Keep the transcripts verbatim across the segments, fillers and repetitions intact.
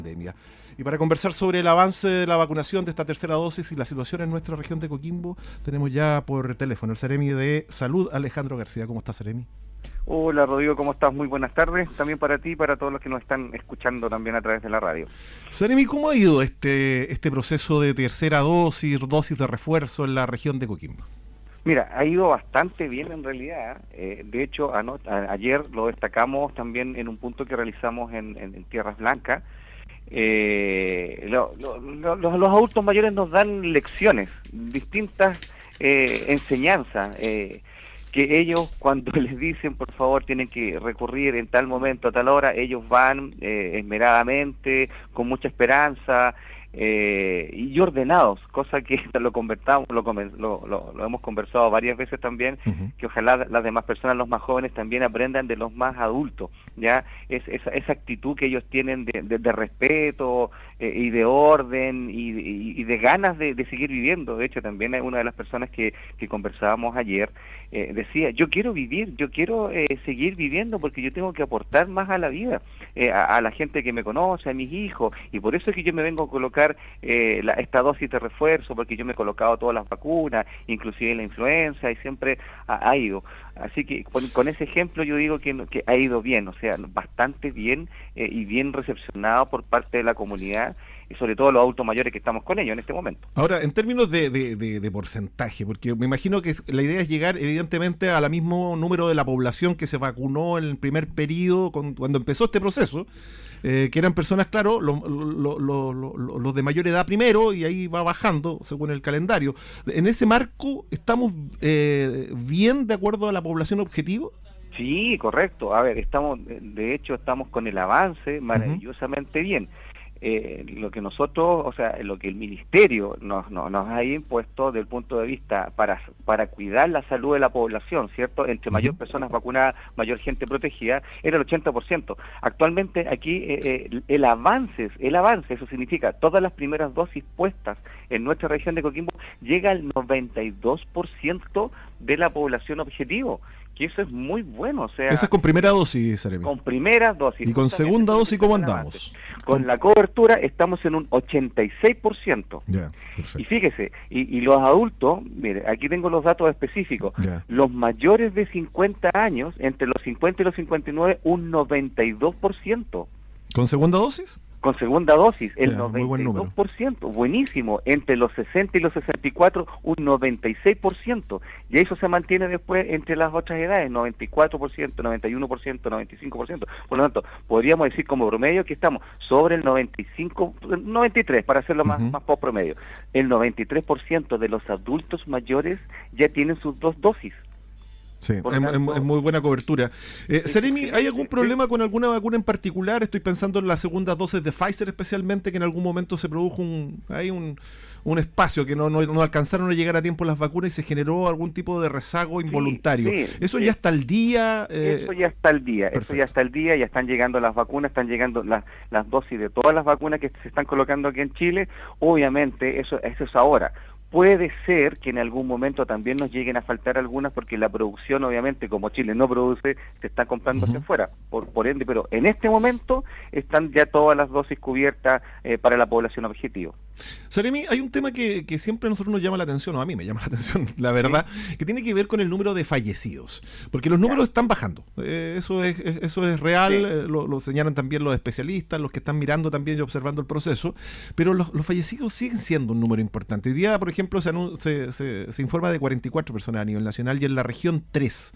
pandemia. Y para conversar sobre el avance de la vacunación de esta tercera dosis y la situación en nuestra región de Coquimbo, tenemos ya por teléfono el Seremi de Salud, Alejandro García. ¿Cómo está, Seremi? Hola, Rodrigo, ¿cómo estás? Muy buenas tardes, también para ti y para todos los que nos están escuchando también a través de la radio. Seremi, ¿cómo ha ido este, este proceso de tercera dosis, dosis de refuerzo en la región de Coquimbo? Mira, ha ido bastante bien en realidad. Eh, de hecho, a, a, ayer lo destacamos también en un punto que realizamos en, en, en Tierras Blancas. Eh, lo, lo, lo, los, los adultos mayores nos dan lecciones, distintas eh, enseñanzas, eh, que ellos cuando les dicen por favor tienen que recurrir en tal momento, a tal hora, ellos van eh, esmeradamente, con mucha esperanza, Eh, y ordenados, cosa que lo convertamos, lo, lo, lo, lo hemos conversado varias veces también, uh-huh. que ojalá las demás personas, los más jóvenes, también aprendan de los más adultos, ya es esa, esa actitud que ellos tienen de, de, de respeto eh, y de orden y, y, y de ganas de, de seguir viviendo. De hecho, también una de las personas que, que conversábamos ayer eh, decía, yo quiero vivir, yo quiero eh, seguir viviendo porque yo tengo que aportar más a la vida, eh, a, a la gente que me conoce, a mis hijos, y por eso es que yo me vengo a colocar Eh, la, esta dosis de refuerzo, porque yo me he colocado todas las vacunas, inclusive la influenza, y siempre ha, ha ido. Así que con, con ese ejemplo yo digo que, que ha ido bien, o sea, bastante bien eh, y bien recepcionado por parte de la comunidad, y sobre todo los adultos mayores que estamos con ellos en este momento. Ahora, en términos de, de, de, de porcentaje, porque me imagino que la idea es llegar evidentemente al mismo número de la población que se vacunó en el primer periodo, con, cuando empezó este proceso, eh, que eran personas, claro, los lo, lo, lo, lo, lo de mayor edad primero, y ahí va bajando según el calendario. En ese marco, ¿estamos eh, bien de acuerdo a la población objetivo? Sí, correcto. A ver, estamos, de hecho, estamos con el avance maravillosamente uh-huh. bien. Eh, lo que nosotros, o sea, lo que el ministerio nos, nos, nos ha impuesto desde el punto de vista para para cuidar la salud de la población, ¿cierto? Entre mayor personas vacunadas, mayor gente protegida, era el ochenta por ciento. Actualmente aquí eh, eh, el avance, el avance, eso significa todas las primeras dosis puestas en nuestra región de Coquimbo, llega al noventa y dos por ciento de la población objetivo. Que eso es muy bueno, o sea... Esa es con primera dosis, Seremi. Con primera dosis. ¿Y con segunda dosis cómo andamos? Con la cobertura estamos en un ochenta y seis por ciento. Ya, y fíjese, y, y los adultos, mire, aquí tengo los datos específicos, ya. Los mayores de cincuenta años, entre los cincuenta y los cincuenta y nueve, un noventa y dos por ciento. ¿Con segunda dosis? Con segunda dosis, el ya, noventa y dos por ciento, buenísimo. Entre los sesenta y los sesenta y cuatro, un noventa y seis por ciento. Y eso se mantiene después entre las otras edades, noventa y cuatro por ciento, noventa y uno por ciento, noventa y cinco por ciento. Por lo tanto, podríamos decir como promedio que estamos sobre el noventa y cinco, noventa y tres, para hacerlo más, uh-huh. más post promedio. El noventa y tres por ciento de los adultos mayores ya tienen sus dos dosis. Sí, es, tanto, es, es muy buena cobertura. Eh, Seremi, ¿hay algún problema con alguna vacuna en particular? Estoy pensando en las segundas dosis de Pfizer especialmente, que en algún momento se produjo un hay un, un espacio que no, no, no alcanzaron a llegar a tiempo las vacunas y se generó algún tipo de rezago involuntario. Sí, sí, ¿Eso sí. ya está al día? Eh, eso ya está al día, perfecto. Eso ya está al día, ya están llegando las vacunas, están llegando las, las dosis de todas las vacunas que se están colocando aquí en Chile. Obviamente, eso, eso es ahora. Puede ser que en algún momento también nos lleguen a faltar algunas porque la producción, obviamente, como Chile no produce, se está comprando uh-huh. hacia afuera, por, por ende, pero en este momento están ya todas las dosis cubiertas eh, para la población objetivo. Seremi, hay un tema que, que siempre a nosotros nos llama la atención, o a mí me llama la atención, la verdad, ¿sí? que tiene que ver con el número de fallecidos, porque los números ya. están bajando, eh, eso es eso es real, sí. eh, lo, lo señalan también los especialistas, los que están mirando también y observando el proceso, pero los, los fallecidos siguen siendo un número importante. Hoy día, por ejemplo, se, se, se, se informa de cuarenta y cuatro personas a nivel nacional y en la región tres.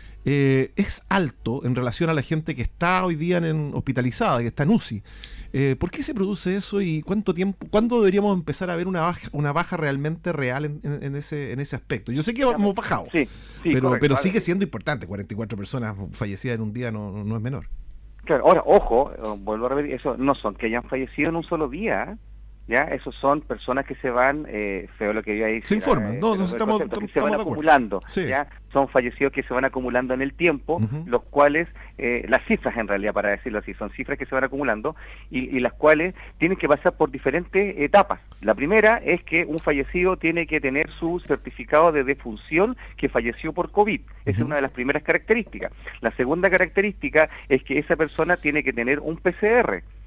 Eh, es alto en relación a la gente que está hoy día en, hospitalizada, que está en U C I. Eh, ¿Por qué se produce eso y cuánto tiempo, cuándo deberíamos empezar a ver una baja, una baja realmente real en, en, en ese en ese aspecto? Yo sé que hemos bajado, sí, sí, pero, pero sigue vale. siendo importante. cuarenta y cuatro personas fallecidas en un día no, no es menor. Claro, ahora, ojo, vuelvo a repetir, eso no son que hayan fallecido en un solo día, ¿eh? Ya, esos son personas que se van, eh, feo lo que yo ahí se informan, eh, no, nos estamos, concepto, que estamos se van acumulando, sí. ya, son fallecidos que se van acumulando en el tiempo, uh-huh. los cuales, eh, las cifras en realidad, para decirlo así, son cifras que se van acumulando y, y las cuales tienen que pasar por diferentes etapas. La primera es que un fallecido tiene que tener su certificado de defunción que falleció por COVID, esa uh-huh. es una de las primeras características. La segunda característica es que esa persona tiene que tener un P C R. Si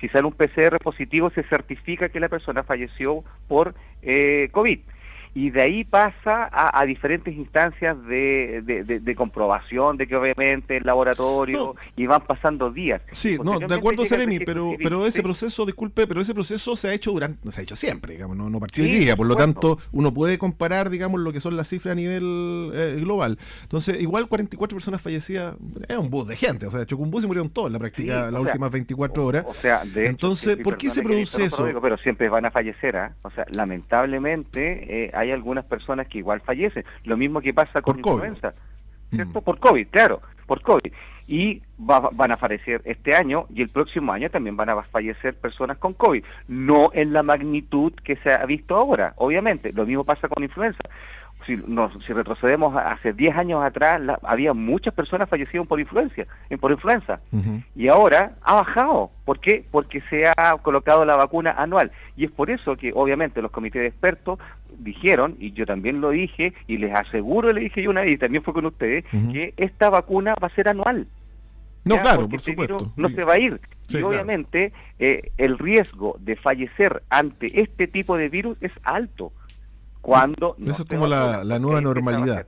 Si sale un P C R positivo, se certifica que la persona falleció por eh, COVID. Y de ahí pasa a, a diferentes instancias de, de, de, de comprobación de que obviamente el laboratorio, no. y van pasando días. Sí, no, de acuerdo, Seremi, pero pero ese ¿sí? proceso, disculpe, pero ese proceso se ha hecho durante, se ha hecho siempre, digamos, no, no partió sí, hoy día, por lo tanto, uno puede comparar, digamos, lo que son las cifras a nivel eh, global. Entonces, igual cuarenta y cuatro personas fallecidas, era un bus de gente, o sea, chocó un bus y murieron todos en la práctica sí, las últimas veinticuatro horas. O, o sea, de Entonces, hecho, sí, ¿por qué se produce no eso? Digo, pero siempre van a fallecer, ¿eh? O sea, lamentablemente, eh, hay algunas personas que igual fallecen. Lo mismo que pasa con por influenza, COVID. ¿Cierto? Mm. Por COVID, claro, por COVID. Y va, van a fallecer este año y el próximo año también van a fallecer personas con COVID. No en la magnitud que se ha visto ahora, obviamente. Lo mismo pasa con influenza. Si, nos, si retrocedemos hace diez años atrás, la, había muchas personas fallecidas por influencia, por influenza. Uh-huh. Y ahora ha bajado. ¿Por qué? Porque se ha colocado la vacuna anual. Y es por eso que, obviamente, los comités de expertos dijeron, y yo también lo dije, y les aseguro, le dije yo una vez, y también fue con ustedes, uh-huh. que esta vacuna va a ser anual. No, ¿ya? claro, Porque por supuesto. No se va a ir. Sí, y obviamente, claro. eh, el riesgo de fallecer ante este tipo de virus es alto. Cuando eso es como la, la nueva normalidad.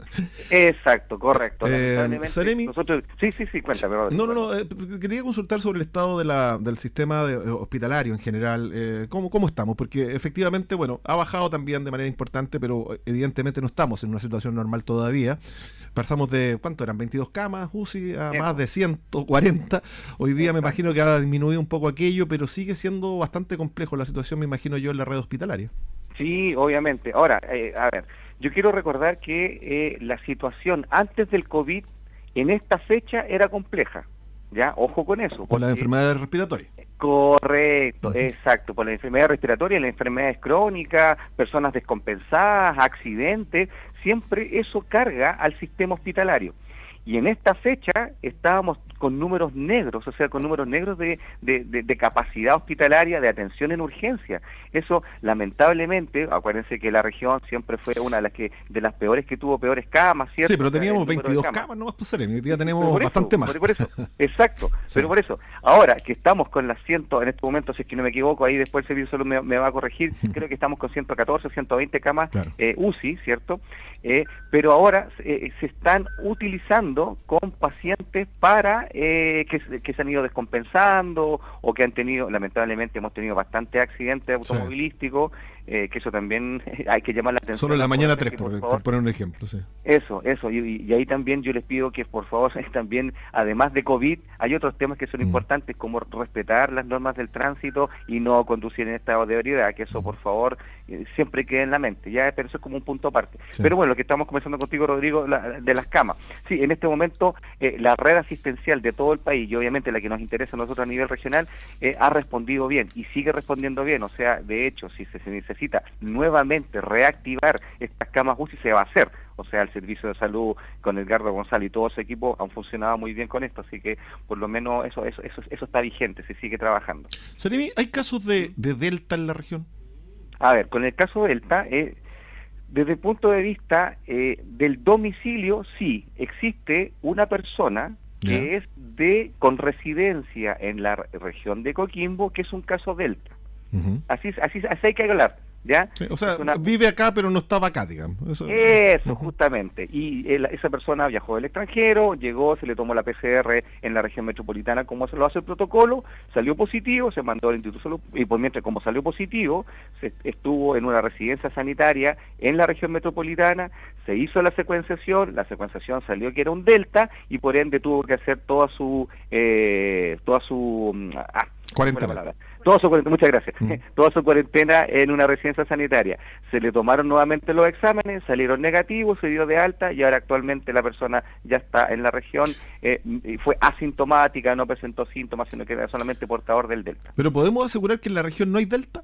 Exacto, correcto. Eh, Seremi, nosotros, sí, sí, sí, cuéntame. No, no, no, eh, quería consultar sobre el estado de la, del sistema de, eh, hospitalario en general. Eh, ¿cómo, ¿Cómo estamos? Porque efectivamente, bueno, ha bajado también de manera importante, pero evidentemente no estamos en una situación normal todavía. Pasamos de, ¿cuánto eran? veintidós camas U C I a Bien. más de ciento cuarenta. Hoy día Bien. me imagino que ha disminuido un poco aquello, pero sigue siendo bastante complejo la situación, me imagino yo, en la red hospitalaria. Sí, obviamente. Ahora, eh, a ver, yo quiero recordar que eh, la situación antes del COVID en esta fecha era compleja, ¿ya? Ojo con eso. Por las enfermedades respiratorias. Correcto, uh-huh. exacto, por las enfermedades respiratorias, las enfermedades crónicas, personas descompensadas, accidentes, siempre eso carga al sistema hospitalario. Y en esta fecha estábamos con números negros, o sea, con números negros de, de, de, de capacidad hospitalaria, de atención en urgencia. Eso, lamentablemente, acuérdense que la región siempre fue una de las que de las peores que tuvo peores camas, ¿cierto? Sí, pero teníamos veintidós camas, camas no más pues, hoy día tenemos eso, bastante más. Por, por eso, exacto, sí. Pero por eso, ahora que estamos con las ciento, en este momento, si es que no me equivoco, ahí después el servicio de salud me, me va a corregir, creo que estamos con ciento catorce, ciento veinte camas claro. eh, U C I, ¿cierto? Eh, pero ahora eh, se están utilizando con pacientes para eh, que, que se han ido descompensando o que han tenido, lamentablemente hemos tenido bastantes accidentes automovilísticos, sí. eh, que eso también hay que llamar la atención. Solo en la mañana tres, por, por, por poner un ejemplo. Sí. Eso, eso, y, y ahí también yo les pido que por favor también, además de COVID, hay otros temas que son mm. importantes como respetar las normas del tránsito y no conducir en estado de ebriedad, que eso por favor eh, siempre quede en la mente, ya, pero eso es como un punto aparte. Sí. Pero bueno, lo que estamos conversando contigo, Rodrigo, la, de las camas. Sí, en este momento eh, la red asistencial de todo el país y obviamente la que nos interesa a nosotros a nivel regional eh, ha respondido bien y sigue respondiendo bien, o sea, de hecho, si se, se necesita nuevamente reactivar estas camas U C I se va a hacer, o sea, el servicio de salud con Edgardo González y todo su equipo han funcionado muy bien con esto, así que por lo menos eso eso eso, eso está vigente, se sigue trabajando. Seremi, ¿hay casos de, de Delta en la región? A ver, con el caso de Delta, eh, desde el punto de vista eh, del domicilio, sí, existe una persona que yeah. es de con residencia en la región de Coquimbo, que es un caso Delta. Uh-huh. Así, así, así hay que hablar, ¿ya? Sí, o sea, una... vive acá, pero no estaba acá, digamos. Eso, Eso uh-huh. justamente. Y él, esa persona viajó del extranjero, llegó, se le tomó la P C R en la región metropolitana, como se lo hace el protocolo, salió positivo, se mandó al Instituto de Salud, y por mientras, como salió positivo, se estuvo en una residencia sanitaria en la región metropolitana, se hizo la secuenciación, la secuenciación salió que era un Delta, y por ende tuvo que hacer toda su... Eh, toda su... Ah, cuarentena. Toda su cuarentena, muchas gracias. Mm. Toda su cuarentena en una residencia sanitaria. Se le tomaron nuevamente los exámenes, salieron negativos, se dio de alta y ahora actualmente la persona ya está en la región, eh, y fue asintomática, no presentó síntomas, sino que era solamente portador del Delta. ¿Pero podemos asegurar que en la región no hay Delta?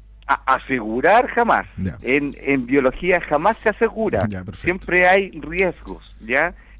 A asegurar jamás. En, en biología jamás se asegura. Ya, siempre hay riesgos, ¿ya?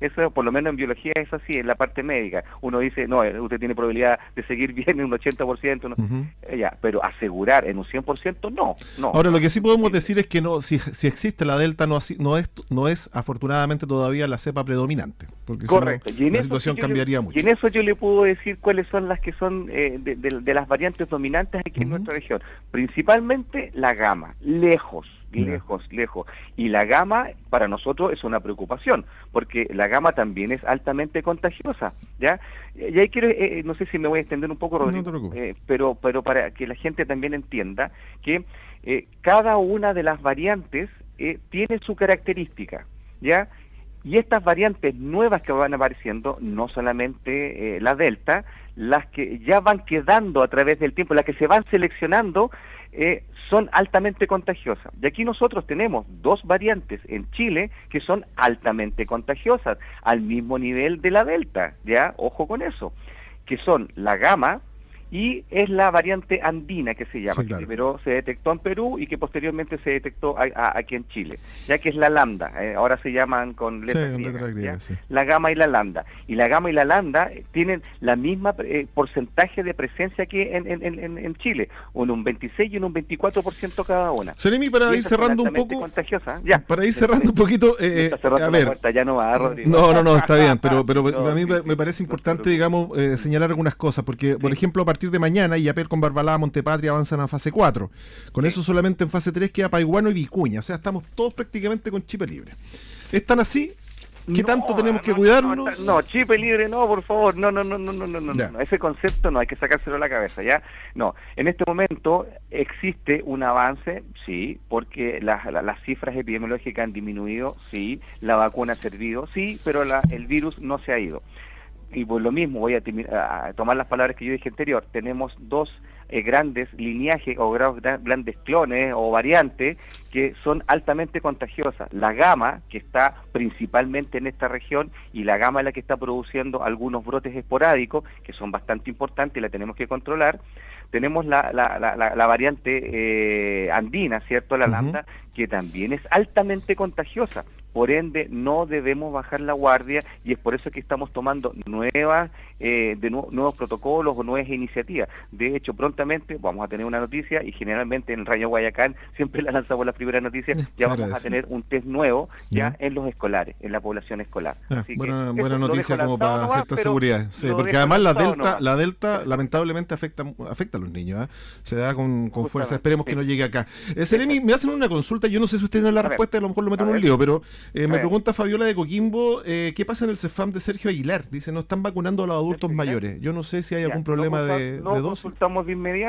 Eso por lo menos en biología es así, en la parte médica. Uno dice, no, usted tiene probabilidad de seguir bien en un ochenta por ciento, no, Uh-huh. eh, ya, pero asegurar en un cien por ciento, no, no. Ahora, lo que sí podemos decir es que no, si, si existe la delta, no, así- no, es, no es afortunadamente todavía la cepa predominante, porque si no, Correcto. Y en la eso situación sí yo le- cambiaría mucho. Y en eso yo le puedo decir cuáles son las que son eh, de, de- de las variantes dominantes aquí en Ujú. nuestra región. Principalmente la gama, lejos, Ya. lejos, lejos. Y la gama para nosotros es una preocupación, porque la gama también es altamente contagiosa, ¿ya? Y ahí quiero, eh, eh, no sé si me voy a extender un poco, No Rodrigo, te preocupes. eh, pero, pero para que la gente también entienda que eh, cada una de las variantes eh, tiene su característica, ¿ya? Y estas variantes nuevas que van apareciendo, no solamente eh, la Delta, las que ya van quedando a través del tiempo, las que se van seleccionando, eh, son altamente contagiosas. Y aquí nosotros tenemos dos variantes en Chile que son altamente contagiosas, al mismo nivel de la Delta, ¿ya? Ojo con eso, que son la Gamma, y es la variante andina que se llama, Sí, claro. que primero se detectó en Perú y que posteriormente se detectó a- a- aquí en Chile, ya que es la lambda, eh, ahora se llaman con letras Sí, con griegas, letras griegas, ¿ya? sí. La gamma y la lambda. Y la gamma y la lambda eh, tienen la misma eh, porcentaje de presencia que en, en, en, en Chile, un, un veintiséis y un veinticuatro por ciento cada una. Seremi, para Y ir estas son cerrando un altamente poco, contagiosas. Ya. para ir cerrando un poquito, Me eh, está cerrando a la ver, puerta, ya no va, Rodrigo. no, no, no, está bien, pero, pero No, a mí me, sí, me parece no te importante, preocupes. digamos, eh, señalar algunas cosas, porque, por Sí. ejemplo, a partir de mañana, Illapel con Barbalá, Montepatria avanzan a fase cuatro. Con Sí. eso solamente en fase tres queda Paiguano y Vicuña, o sea, estamos todos prácticamente con chip libre. ¿Están así? ¿Qué No, tanto tenemos que no, cuidarnos? No, no, chip libre, no, por favor, no, no, no, no, no, no, no, Ya. no, ese concepto no, hay que sacárselo de la cabeza, ¿ya? No, en este momento existe un avance, sí, porque las, la- las cifras epidemiológicas han disminuido, sí, la vacuna ha servido, sí, pero la, el virus no se ha ido. Y por lo mismo voy a, timi- a tomar las palabras que yo dije anterior, tenemos dos eh, grandes lineajes o gra- gra- grandes clones o variantes que son altamente contagiosas. La Gamma, que está principalmente en esta región, y la Gamma es la que está produciendo algunos brotes esporádicos, que son bastante importantes y la tenemos que controlar. Tenemos la, la, la, la, la variante eh, andina, ¿cierto? La Ujú. lambda, que también es altamente contagiosa. Por ende, no debemos bajar la guardia y es por eso que estamos tomando nuevas, eh, de nu- nuevos protocolos o nuevas iniciativas. De hecho, prontamente vamos a tener una noticia y generalmente en Radio Guayacán siempre la lanzamos las primeras noticias. Se Ya vamos a agradece. tener un test nuevo ya Ya. en los escolares, en la población escolar. Ah, Así que buena eso buena lo noticia dejo como lanzado para nomás, cierta pero seguridad. Sí, lo porque dejo además la lanzado delta, nomás. la delta lamentablemente afecta afecta a los niños, ¿eh? Se da con, con fuerza. Justamente, Esperemos que sí. no llegue acá. Eh, Seremi, me hacen una consulta, yo no sé si usted tiene la A ver. respuesta, a lo mejor lo meto A en un ver. lío, pero eh, A me ver. pregunta Fabiola de Coquimbo, eh, ¿qué pasa en el CEFAM de Sergio Aguilar? Dice, no están vacunando a los adultos Perfecto. mayores. Yo no sé si hay Ya, algún no problema consul- de, no de dosis. consultamos de inmediato.